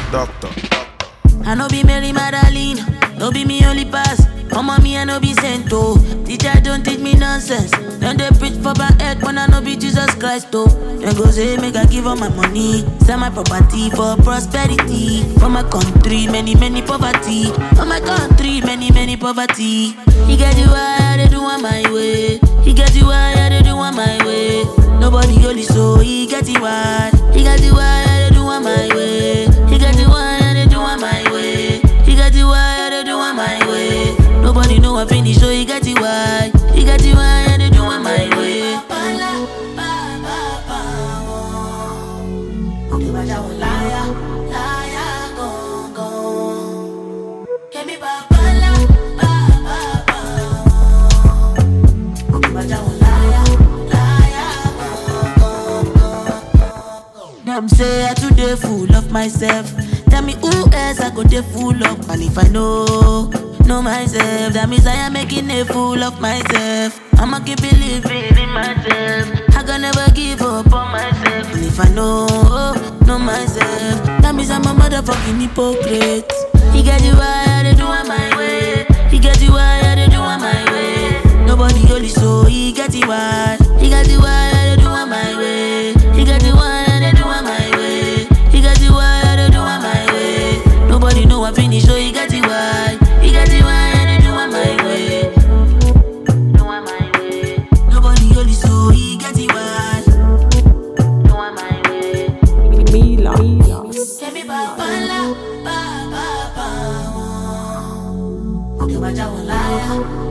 doctor. I no be Mary Magdalene, no be me only pass. Mama me I no be sent oh. Teacher don't teach me nonsense. Then they preach for my head when I no be Jesus Christ oh. Then go say make I give all my money, sell my property for prosperity. For my country many poverty. For my country many poverty. He get you why they do on my way. He get you why they do on my way. Nobody only so he get you why. He got you why they do on my way. He got you why they do on my way. He got you why they do on my way. Nobody know I finish, so he got you why. He got you why they do on my way. Them say I too dey full of myself. Tell me who else I go dey full of. And if I know myself, that means I am making a fool of myself. I'ma keep believing in myself. I can never give up on myself. And if I know myself, that means I'm a motherfucking hypocrite. He get you why they do on my way. He get you why they do on my way. Nobody only so he get you why. He got you why they do on my way. He got you why they do on my way. He got you why they do on my way. Nobody know I finish, so he got you why. He got you why they do on my way. Do on my way. Nobody only so he got you why. Do on my way. Mila. Tell me ba ba ba ba. Okay, but I won't lie.